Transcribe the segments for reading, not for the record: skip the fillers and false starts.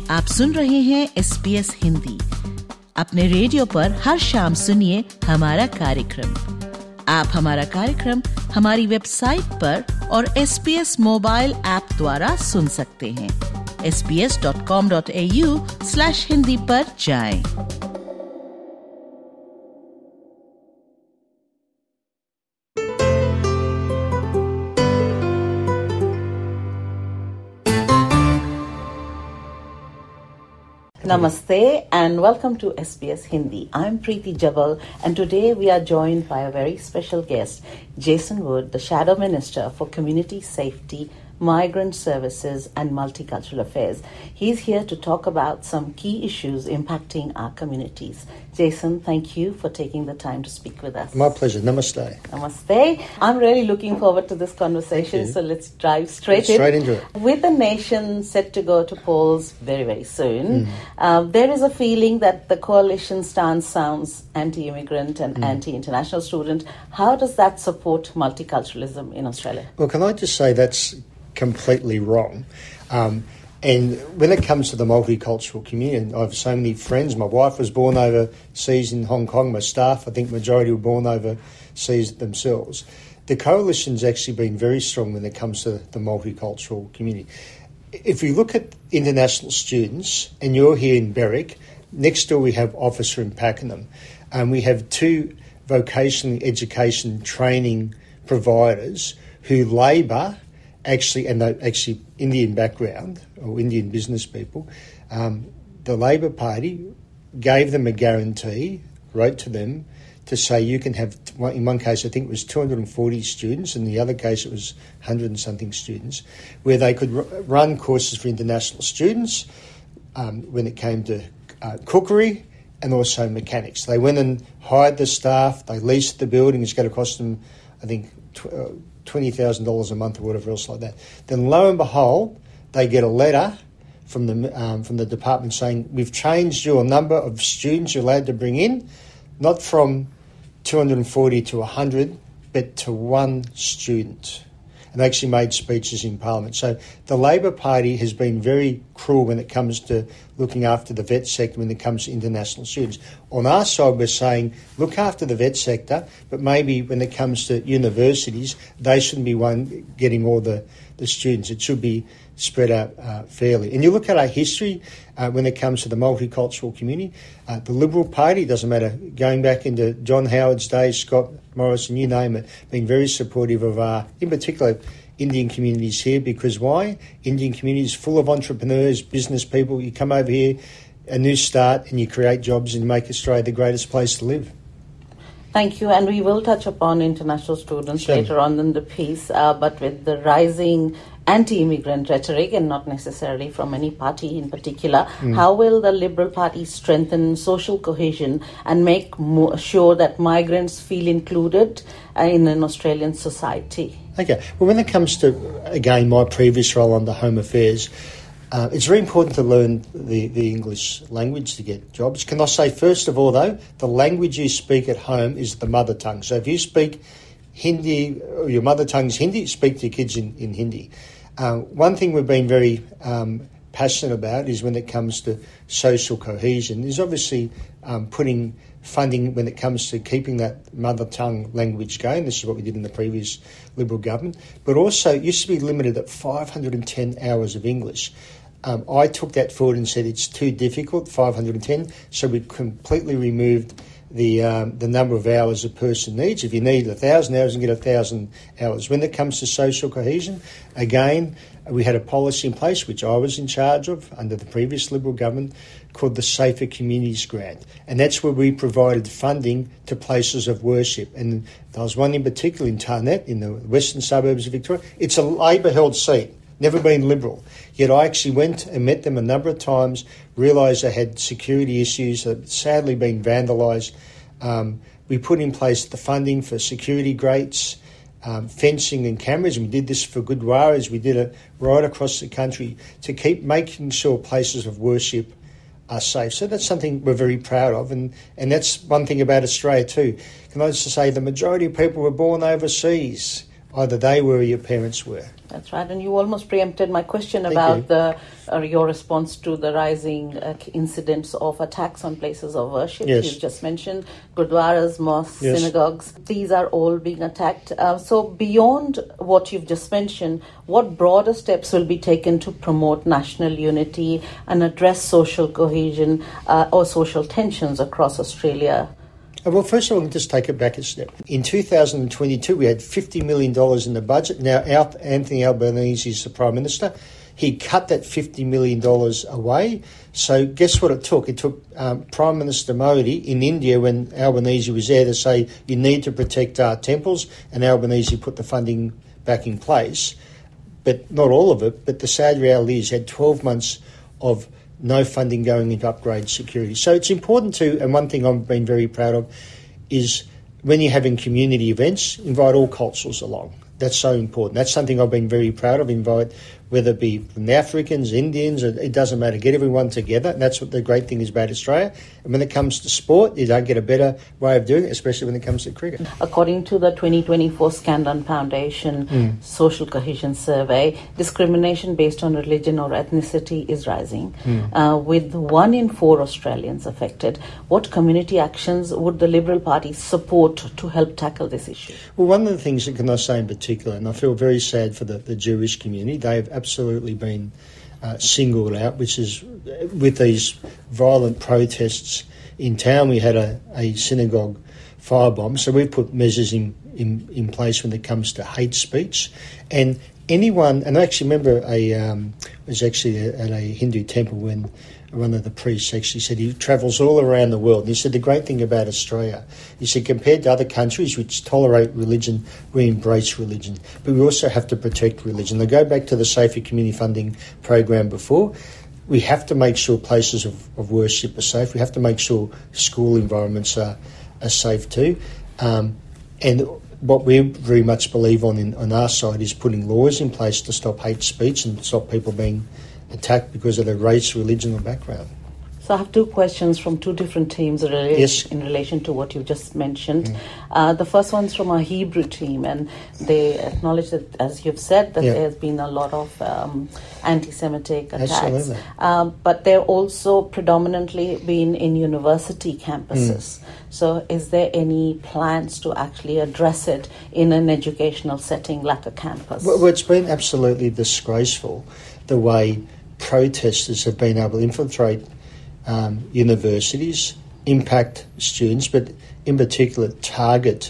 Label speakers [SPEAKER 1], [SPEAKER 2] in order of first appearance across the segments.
[SPEAKER 1] आप सुन रहे हैं SBS हिंदी। अपने रेडियो पर हर शाम सुनिए हमारा कार्यक्रम। आप हमारा कार्यक्रम हमारी वेबसाइट पर और SBS मोबाइल ऐप द्वारा सुन सकते हैं। sbs.com.au/hindi पर जाएं। Namaste and welcome to SBS Hindi. I'm Preeti Jabal and today we are joined by a very special guest, Jason Wood, the Shadow Minister for Community Safety, Migrant Services and Multicultural Affairs. He's here to talk about some key issues impacting our communities. Jason, thank you for taking the time to speak with us.
[SPEAKER 2] My pleasure. Namaste.
[SPEAKER 1] Namaste. I'm really looking forward to this conversation, so let's dive straight
[SPEAKER 2] into it.
[SPEAKER 1] With the nation set to go to polls very, very soon, there is a feeling that the coalition stance sounds anti-immigrant and anti-international student. How does that support multiculturalism in Australia?
[SPEAKER 2] Well, can I just say that's completely wrong. And when it comes to the multicultural community, I have so many friends. My wife was born overseas in Hong Kong. My staff, I think majority were born overseas themselves. The coalition's actually been very strong when it comes to the multicultural community. If we look at international students, and you're here in Berwick, next door we have Officer in Pakenham, and we have two vocational education training providers who labour actually, and they're actually Indian background or Indian business people. The Labor Party gave them a guarantee, wrote to them to say you can have, in one case I think it was 240 students, in the other case it was 100 and something students, where they could run courses for international students when it came to cookery and also mechanics. They went and hired the staff, they leased the building. It's going to cost them, I think, $20,000 a month or whatever else like that. Then lo and behold, they get a letter from the department saying, we've changed your number of students you're allowed to bring in, not from 240 to 100, but to one student. And they actually made speeches in Parliament. So the Labor Party has been very cruel when it comes to looking after the vet sector when it comes to international students. On our side, we're saying, look after the vet sector, but maybe when it comes to universities, they shouldn't be one getting all the students. It should be spread out fairly. And you look at our history when it comes to the multicultural community, the Liberal Party, doesn't matter, going back into John Howard's days, Scott Morrison, you name it, being very supportive of our, in particular, Indian communities here. Because why? Indian communities full of entrepreneurs, business people. You come over here, a new start, and you create jobs and make Australia the greatest place to live.
[SPEAKER 1] Thank you, and we will touch upon international students later on in the piece, but with the rising anti-immigrant rhetoric, and not necessarily from any party in particular, how will the Liberal Party strengthen social cohesion and make sure that migrants feel included in an Australian society?
[SPEAKER 2] Okay, well, when it comes to, again, my previous role under Home Affairs, it's very important to learn the English language to get jobs. Can I say, first of all, though, the language you speak at home is the mother tongue. So if you speak Hindi, or your mother tongue's Hindi, speak to your kids in Hindi. One thing we've been very passionate about is when it comes to social cohesion, is obviously putting funding when it comes to keeping that mother tongue language going. This is what we did in the previous Liberal government. But also, it used to be limited at 510 hours of English. I took that forward and said it's too difficult, 510, so we completely removed the number of hours a person needs. If you need 1,000 hours, you get 1,000 hours. When it comes to social cohesion, again, we had a policy in place, which I was in charge of under the previous Liberal government, called the Safer Communities Grant. And that's where we provided funding to places of worship. And there was one in particular in Tarnett, in the western suburbs of Victoria. It's a Labor-held seat, never been Liberal. Yet I actually went and met them a number of times, realised they had security issues that had sadly been vandalised. We put in place the funding for security grates, fencing and cameras, and we did this for Gurdwaras. We did it right across the country to keep making sure places of worship are safe. So that's something we're very proud of, and that's one thing about Australia too. Can I just say the majority of people were born overseas. either they were or your parents were.
[SPEAKER 1] That's right, and you almost preempted my question about your response to the rising incidents of attacks on places of worship.
[SPEAKER 2] Yes.
[SPEAKER 1] You just mentioned gurdwaras, mosques,
[SPEAKER 2] Yes.
[SPEAKER 1] synagogues. These are all being attacked. So beyond what you've just mentioned, what broader steps will be taken to promote national unity and address social cohesion or social tensions across Australia?
[SPEAKER 2] Well, first of all, just take it back a step. In 2022, we had $50 million in the budget. Now, Anthony Albanese is the Prime Minister. He cut that $50 million away. So guess what it took? It took Prime Minister Modi in India, when Albanese was there, to say you need to protect our temples, and Albanese put the funding back in place. But not all of it. But the sad reality is, had 12 months of no funding going into upgrade security. So it's important to, and one thing I've been very proud of, is when you're having community events, invite all cultures along. That's so important. That's something I've been very proud of. Invite, whether it be from the Africans, Indians, it doesn't matter. Get everyone together. And that's what the great thing is about Australia. And when it comes to sport, you don't get a better way of doing it, especially when it comes to cricket.
[SPEAKER 1] According to the 2024 Scanlon Foundation Social Cohesion Survey, discrimination based on religion or ethnicity is rising, with 1 in 4 Australians affected. What community actions would the Liberal Party support to help tackle this issue?
[SPEAKER 2] Well, one of the things that can I say in particular, and I feel very sad for the Jewish community, they've absolutely been singled out, which is with these violent protests in town. We had a synagogue firebomb, so we've put measures in place when it comes to hate speech. And anyone, and I actually remember was actually at a Hindu temple when one of the priests actually said he travels all around the world. And he said the great thing about Australia, he said, compared to other countries which tolerate religion, we embrace religion. But we also have to protect religion. I go back to the Safer Community Funding program before. We have to make sure places of worship are safe. We have to make sure school environments are safe too. And what we very much believe on our side is putting laws in place to stop hate speech and stop people being attacked because of their race, religion or background.
[SPEAKER 1] So I have 2 questions from 2 different teams in relation to what you just mentioned. The first one's from a Hebrew team, and they acknowledge that, as you've said, that there's been a lot of anti-Semitic attacks.
[SPEAKER 2] Absolutely.
[SPEAKER 1] But they're also predominantly been in university campuses. So is there any plans to actually address it in an educational setting like a campus?
[SPEAKER 2] Well, it's been absolutely disgraceful the way protesters have been able to infiltrate universities, impact students, but in particular target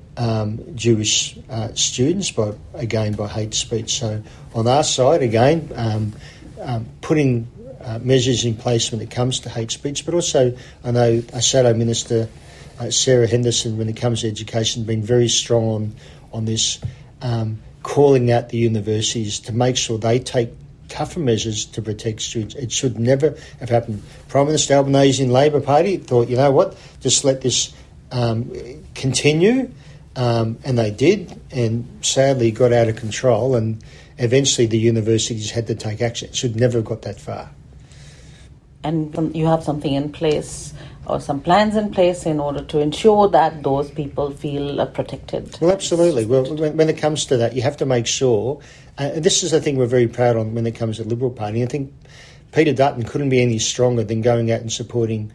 [SPEAKER 2] Jewish students by hate speech. So on our side, again, putting measures in place when it comes to hate speech, but also I know our Shadow Minister, Sarah Henderson, when it comes to education, has been very strong on this, calling out the universities to make sure they take tougher measures to protect students. It should never have happened. Prime Minister Albanese in Labor Party thought, you know what, just let this continue, and they did, and sadly got out of control, and eventually the universities had to take action. It should never have got that far.
[SPEAKER 1] And you have something in place or some plans in place in order to ensure that those people feel protected?
[SPEAKER 2] Well, absolutely. Well, when it comes to that, you have to make sure, and this is the thing we're very proud on when it comes to the Liberal Party. I think Peter Dutton couldn't be any stronger than going out and supporting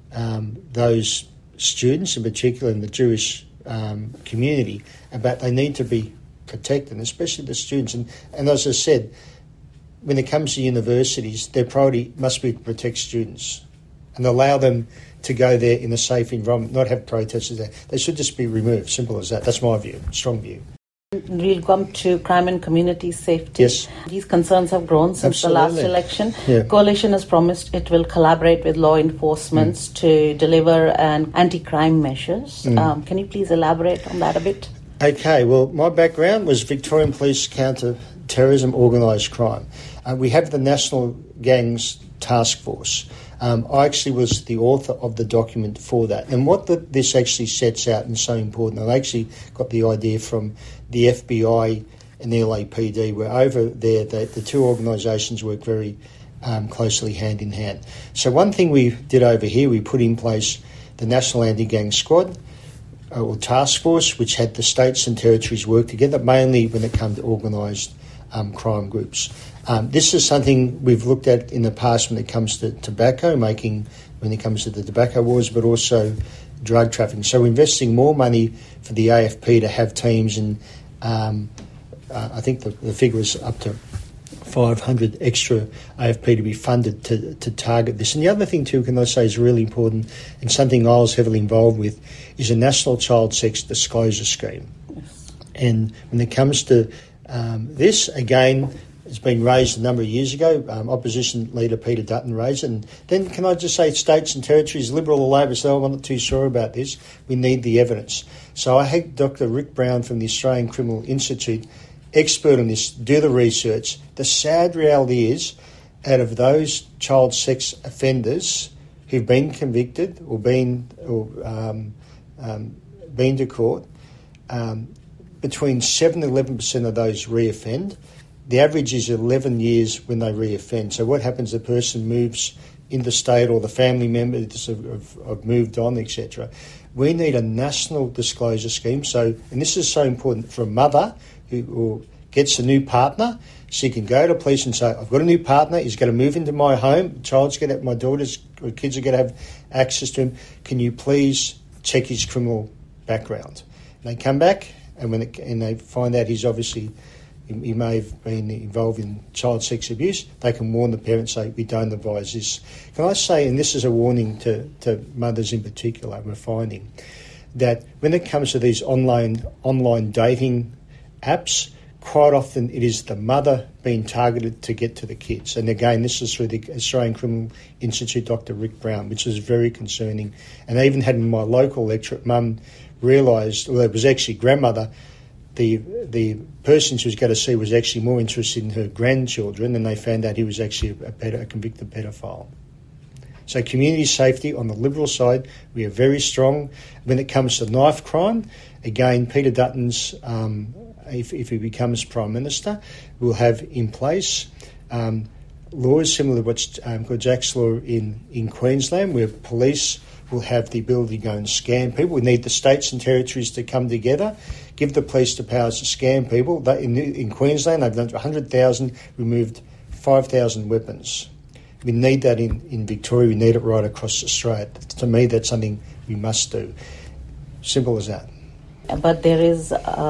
[SPEAKER 2] those students, in particular in the Jewish community, about they need to be protected, especially the students. And as I said, when it comes to universities, their priority must be to protect students and allow them to go there in a safe environment, not have protesters there. They should just be removed, simple as that. That's my view, strong view.
[SPEAKER 1] We'll come to crime and community safety.
[SPEAKER 2] Yes.
[SPEAKER 1] These concerns have grown since the last election.
[SPEAKER 2] Yeah.
[SPEAKER 1] Coalition has promised it will collaborate with law enforcement to deliver anti-crime measures. Can you please elaborate on that a bit?
[SPEAKER 2] Okay, well, my background was Victorian Police Counter-Terrorism Organised Crime. We have the National Gangs Task Force. I actually was the author of the document for that. And what this actually sets out, and so important, I actually got the idea from the FBI and the LAPD, where over there the two organisations work very closely hand in hand. So one thing we did over here, we put in place the National Anti-Gang Squad. or task force which had the states and territories work together, mainly when it comes to organised crime groups. This is something we've looked at in the past when it comes to tobacco, when it comes to the tobacco wars, but also drug trafficking. So we're investing more money for the AFP to have teams, and I think the figure is up to 500 extra AFP to be funded to target this. And the other thing too, can I say, is really important, and something I was heavily involved with, is a national child sex disclosure scheme. Yes. And when it comes to this, again, it's been raised a number of years ago. Opposition leader Peter Dutton raised it. And then can I just say, states and territories, Liberal or Labor, so I'm not too sure about this. We need the evidence. So I had Dr. Rick Brown from the Australian Criminal Institute, expert on this, do the research. The sad reality is, out of those child sex offenders who've been convicted or been to court, between 7 and 11% of those reoffend. The average is 11 years when they reoffend. So what happens? The person moves interstate, or the family members have moved on, etc. We need a national disclosure scheme. So, and this is so important for a mother who gets a new partner. She can go to police and say, I've got a new partner, he's going to move into my home, my daughter's or kids are going to have access to him. Can you please check his criminal background? And they come back, and and they find out he may have been involved in child sex abuse, they can warn the parents, say, we don't advise this. Can I say, and this is a warning to mothers in particular, we're finding, that when it comes to these online dating apps, quite often it is the mother being targeted to get to the kids. And again, this is through the Australian Criminal Institute, Dr. Rick Brown, which is very concerning. And I even had in my local lecturate, mum realised, well, it was actually grandmother, the person she was going to see was actually more interested in her grandchildren, and they found out he was actually a convicted pedophile. So community safety on the Liberal side, we are very strong. When it comes to knife crime, again, Peter Dutton's, if he becomes Prime Minister, will have in place laws similar to what's called Jack's Law in Queensland, where police will have the ability to go and scan people. We need the states and territories to come together, give the police the powers to scan people. In Queensland, they've done 100,000, removed 5,000 weapons. We need that in Victoria. We need it right across Australia. To me, that's something we must do. Simple as that.
[SPEAKER 1] But there is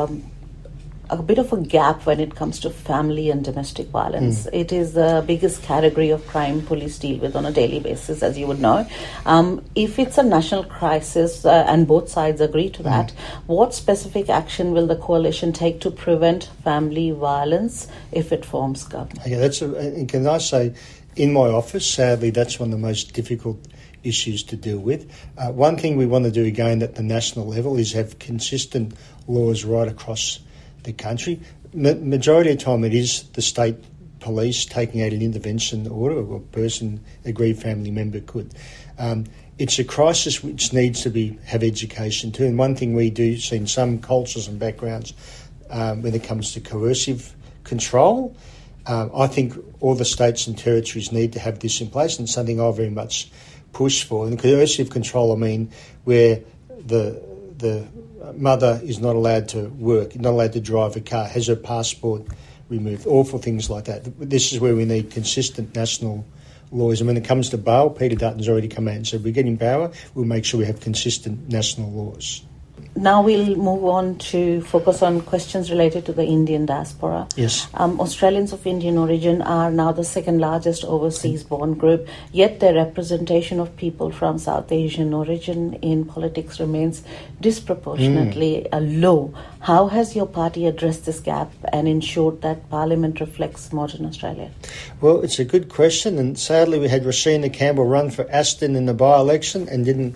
[SPEAKER 1] a bit of a gap when it comes to family and domestic violence. It is the biggest category of crime police deal with on a daily basis, as you would know. If it's a national crisis and both sides agree to that, what specific action will the coalition take to prevent family violence if it forms government?
[SPEAKER 2] Okay, can I say, in my office, sadly, that's one of the most difficult issues to deal with. One thing we want to do again at the national level is have consistent laws right across the country. Majority of the time it is the state police taking out an intervention order, or a person, aggrieved family member could. It's a crisis which needs to have education too. And one thing we do see in some cultures and backgrounds when it comes to coercive control, I think all the states and territories need to have this in place, and something I very much push for. And coercive control, I mean, where the mother is not allowed to work, not allowed to drive a car, has her passport removed, awful things like that. This is where we need consistent national laws. And when it comes to bail, Peter Dutton's already come out and said, we get in power, we'll make sure we have consistent national laws.
[SPEAKER 1] Now we'll move on to focus on questions related to the Indian diaspora.
[SPEAKER 2] Yes.
[SPEAKER 1] Australians of Indian origin are now the second largest overseas-born group, yet their representation of people from South Asian origin in politics remains disproportionately low. How has your party addressed this gap and ensured that Parliament reflects modern Australia?
[SPEAKER 2] Well, it's a good question, and sadly we had Rosina Campbell run for Aston in the by-election and didn't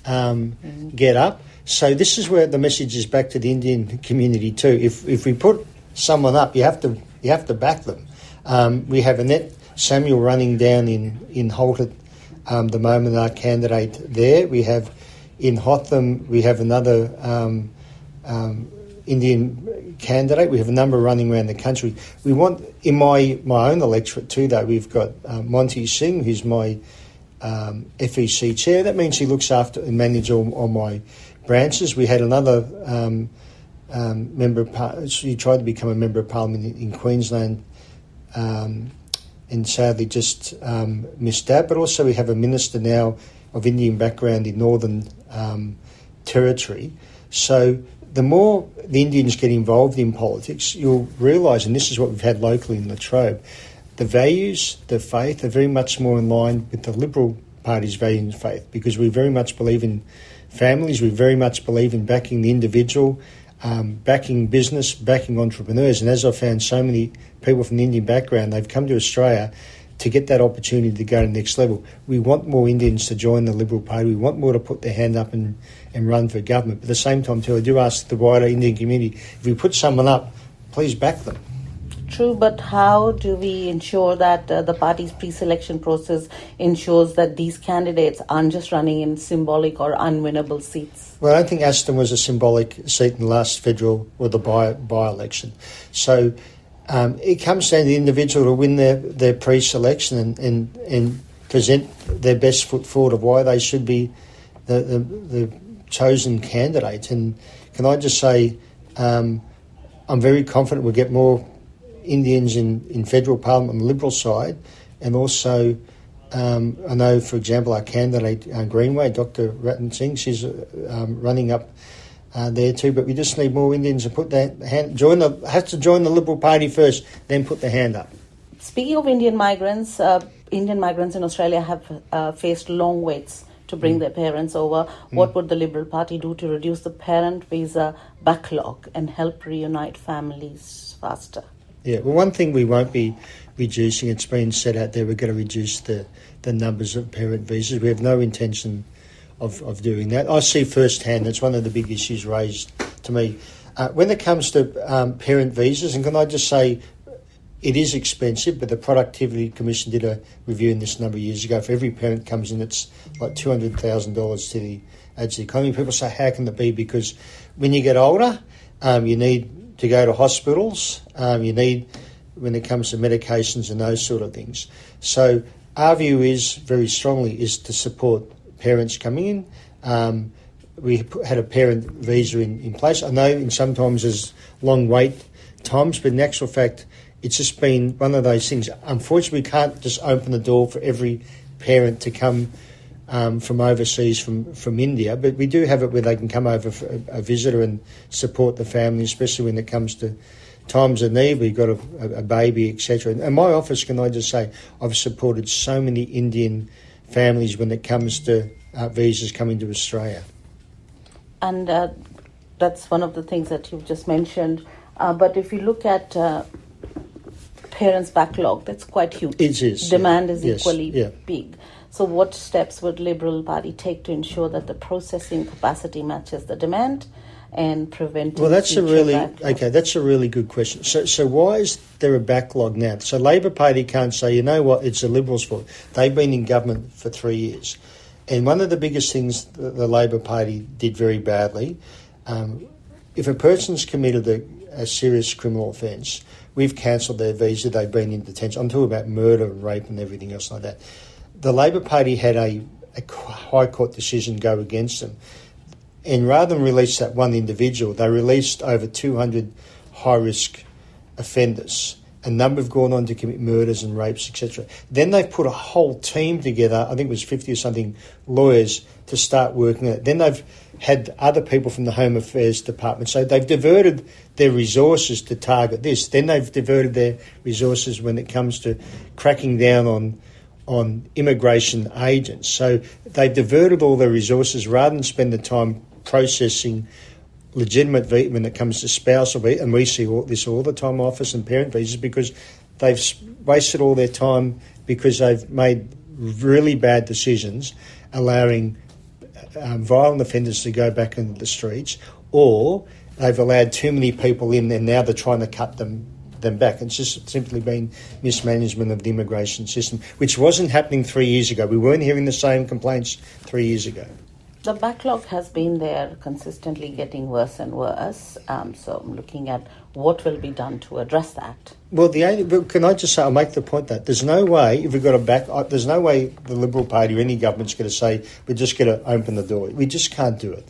[SPEAKER 2] get up. So this is where the message is back to the Indian community too. If we put someone up, you have to back them. We have Annette Samuel running down in Holt at the moment, our candidate there. We have in Hotham, we have another Indian candidate. We have a number running around the country. We want, in my own electorate too, though, we've got Monty Singh, who's my FEC chair. That means he looks after and manages all my branches. We had another member of Parliament. She tried to become a member of Parliament in Queensland, and sadly just missed that. But also we have a minister now of Indian background in Northern Territory. So the more the Indians get involved in politics, you'll realise, and this is what we've had locally in Latrobe, the values, the faith are very much more in line with the Liberal Party's values and faith, because we very much believe in families, we very much believe in backing the individual, backing business, backing entrepreneurs. And as I've found so many people from the Indian background, they've come to Australia to get that opportunity to go to the next level. We want more Indians to join the Liberal Party. We want more to put their hand up and run for government. But at the same time, too, I do ask the wider Indian community, if we put someone up, please back them.
[SPEAKER 1] True, but how do we ensure that the party's pre-selection process ensures that these candidates aren't just running in symbolic or unwinnable seats?
[SPEAKER 2] Well, I don't think Aston was a symbolic seat in the last federal or the by-election. So it comes down to the individual to win their pre-selection and present their best foot forward of why they should be the chosen candidate. And can I just say, I'm very confident we'll get more Indians in federal parliament on the Liberal side, and also I know, for example, our candidate Greenway, Dr. Ratan Singh, she's running up there too. But we just need more Indians to put their hand, have to join the Liberal Party first, then put their hand up.
[SPEAKER 1] Speaking of Indian migrants in Australia have faced long waits to bring their parents over. What would the Liberal Party do to reduce the parent visa backlog and help reunite families faster?
[SPEAKER 2] Yeah, well, one thing we won't be reducing, it's been said out there, we're going to reduce the numbers of parent visas. We have no intention of doing that. I see firsthand, that's one of the big issues raised to me. When it comes to parent visas, and can I just say, it is expensive, but the Productivity Commission did a review in this a number of years ago. For every parent comes in, it's like $200,000 to the economy. People say, how can that be? Because when you get older, you need to go to hospitals, you need, when it comes to medications and those sort of things. So our view is, very strongly, is to support parents coming in. We had a parent visa in place. I know sometimes there's long wait times, but in actual fact, it's just been one of those things. Unfortunately, we can't just open the door for every parent to come from overseas, from India, but we do have it where they can come over for a visitor and support the family, especially when it comes to times of need. We've got a baby, etc. And my office, can I just say, I've supported so many Indian families when it comes to visas coming to Australia.
[SPEAKER 1] And that's one of the things that you've just mentioned. But if you look at parents' backlog, that's quite huge.
[SPEAKER 2] It is.
[SPEAKER 1] Demand is equally big. So what steps would Liberal Party take to ensure that the processing capacity matches the demand and prevent?
[SPEAKER 2] Well, that's a really good question. So why is there a backlog now? So Labor Party can't say, you know what, it's the Liberals' fault. They've been in government for 3 years. And one of the biggest things that the Labor Party did very badly, if a person's committed a serious criminal offence, we've cancelled their visa, they've been in detention. I'm talking about murder and rape and everything else like that. The Labor Party had a High Court decision go against them. And rather than release that one individual, they released over 200 high-risk offenders. A number have gone on to commit murders and rapes, etc. Then they've put a whole team together, I think it was 50 or something lawyers, to start working on it. Then they've had other people from the Home Affairs Department. So they've diverted their resources to target this. Then they've diverted their resources when it comes to cracking down on immigration agents. So they've diverted all their resources rather than spend the time processing legitimate visa when it comes to spousal visa, and we see this all the time, office and parent visas, because they've wasted all their time because they've made really bad decisions, allowing violent offenders to go back into the streets, or they've allowed too many people in and now they're trying to cut them back. It's just simply been mismanagement of the immigration system, which wasn't happening 3 years ago. We weren't hearing the same complaints 3 years ago.
[SPEAKER 1] The backlog has been there, consistently getting worse and worse. So I'm looking at what will be done to address that. Well,
[SPEAKER 2] can I just say, I'll make the point that there's no way, if we've got there's no way the Liberal Party or any government's going to say, we're just going to open the door. We just can't do it.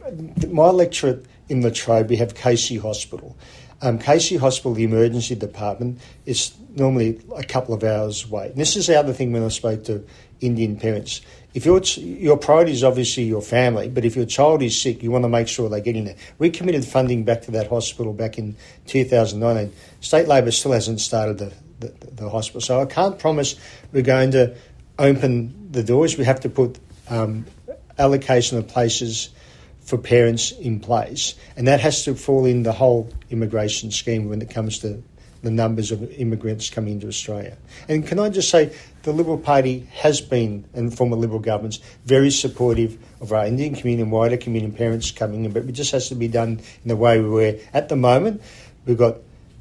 [SPEAKER 2] my lecturate in Latrobe, we have Casey Hospital. Casey Hospital, the emergency department, is normally a couple of hours away. And this is the other thing when I spoke to Indian parents. If your priority is obviously your family, but if your child is sick, you want to make sure they get in there. We committed funding back to that hospital back in 2019. State Labor still hasn't started the hospital. So I can't promise we're going to open the doors. We have to put allocation of places for parents in place. And that has to fall in the whole immigration scheme when it comes to the numbers of immigrants coming into Australia. And can I just say, the Liberal Party has been, and former Liberal governments, very supportive of our Indian community and wider community and parents coming in, but it just has to be done in the way we were. At the moment, we've got,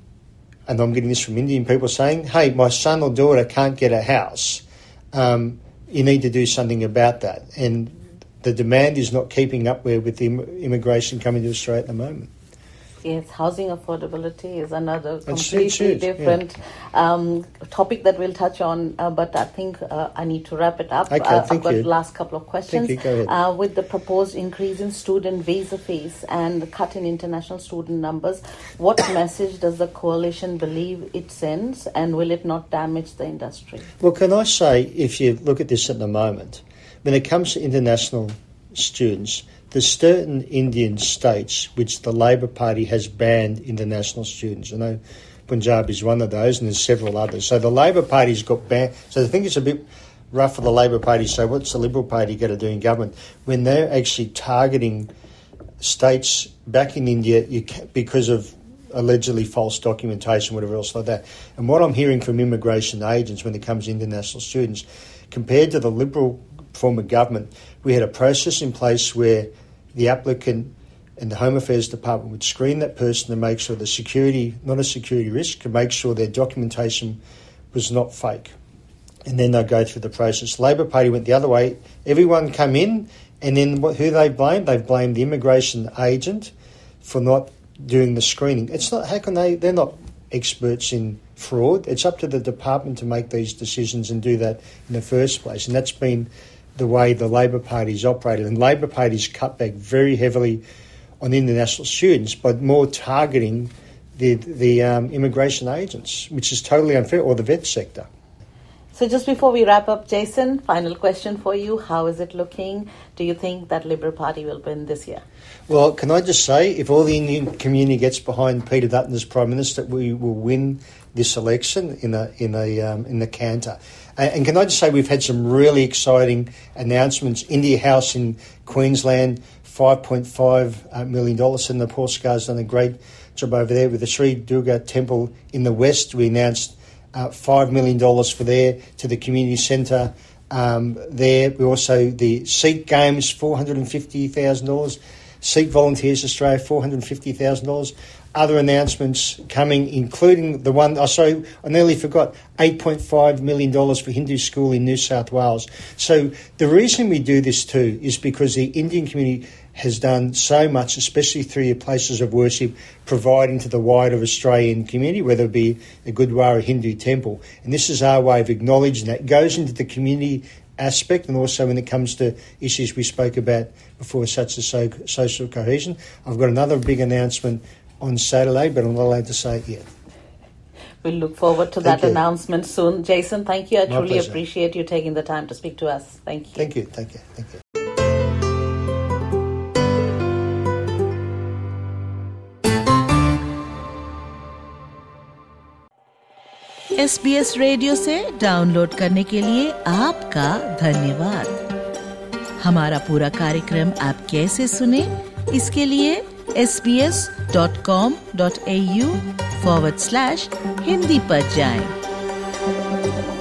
[SPEAKER 2] and I'm getting this from Indian people saying, hey, my son or daughter can't get a house. You need to do something about that. And the demand is not keeping up with the immigration coming to Australia at the moment.
[SPEAKER 1] Yes, housing affordability is another completely different topic that we'll touch on, but I think I need to wrap it up.
[SPEAKER 2] Okay,
[SPEAKER 1] I've got
[SPEAKER 2] you.
[SPEAKER 1] the last couple of questions.
[SPEAKER 2] Thank you. Go ahead.
[SPEAKER 1] With the proposed increase in student visa fees and the cut in international student numbers, what message does the coalition believe it sends, and will it not damage the industry?
[SPEAKER 2] Well, can I say, if you look at this at the moment, when it comes to international students, there's certain Indian states which the Labor Party has banned international students. I know Punjab is one of those, and there's several others. So the Labor Party's got banned. So I think it's a bit rough for the Labor Party. So what's the Liberal Party going to do in government when they're actually targeting states back in India because of allegedly false documentation, whatever else like that? And what I'm hearing from immigration agents when it comes to international students, compared to the Liberal form of government, we had a process in place where the applicant and the Home Affairs Department would screen that person to make sure the security, not a security risk, to make sure their documentation was not fake. And then they'd go through the process. Labor Party went the other way. Everyone come in, and then who they blamed? They blamed the immigration agent for not doing the screening. It's not, how can they're not experts in fraud. It's up to the department to make these decisions and do that in the first place. And that's been the way the Labor Party's operated. And Labor Party's cut back very heavily on international students, but more targeting the immigration agents, which is totally unfair, or the vet sector.
[SPEAKER 1] So just before we wrap up, Jason, final question for you. How is it looking? Do you think that Liberal Party will win this year?
[SPEAKER 2] Well, can I just say, if all the Indian community gets behind Peter Dutton as Prime Minister, we will win this election in the canter. And can I just say, we've had some really exciting announcements. India House in Queensland, $5.5 million, and the Portscar's done a great job over there. With the Sri Durga Temple in the West, we announced $5 million for there, to the community centre there. We also, the Sikh Games, $450,000. Sikh Volunteers Australia, $450,000. Other announcements coming, including the one, I nearly forgot, $8.5 million for Hindu school in New South Wales. So the reason we do this too is because the Indian community has done so much, especially through your places of worship, providing to the wider Australian community, whether it be a Gurdwara Hindu temple. And this is our way of acknowledging that. It goes into the community aspect, and also when it comes to issues we spoke about before, such as social cohesion. I've got another big announcement on Saturday, but I'm not allowed to say it yet.
[SPEAKER 3] We'll look forward to that announcement soon. Jason, thank you. I truly appreciate you taking the time to speak to us. Thank you.
[SPEAKER 2] Thank you. Thank you. Thank you.
[SPEAKER 1] SBS radio से download करने के लिए आपका धन्यवाद। हमारा पूरा कार्यक्रम आप कैसे सुने, इसके लिए sbs.com.au/hindi पर जाएं।